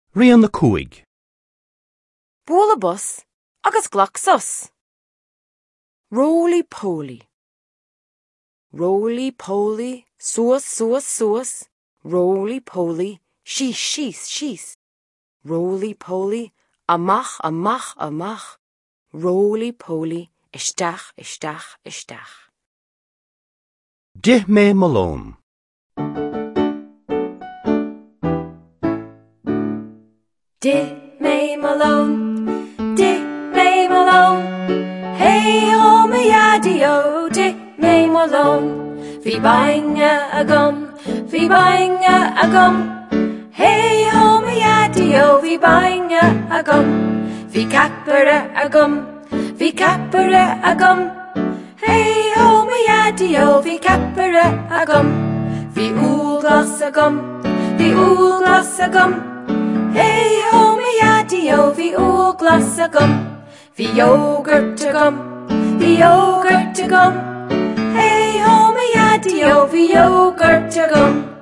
Rian na cúig. Bula bus agus ghlach sus. Roly-poly. Roly-poly, suas, suas, suas. Roly-poly, sheesh, sheesh, sheesh. Roly-poly, amach, amach, amach. Roly-poly, istach, istach, istach. Dih me Malone. Dih me Malone, dih me Malone. Hey ho me yadio, dih me Malone. Fi bainga agum, fi bainga agum. Hey ho me yadio, fi bainga agum. Fi capere agum, fi capere agum. Hey ho me yadio, fi capere agum. Fi oolglas agum, fi oolglas agum. Hey ho me yadio, fi oolglas agum. Fi yogurt agum, fi yogurt agum. Hey ho me yadio, fi yogurt agum.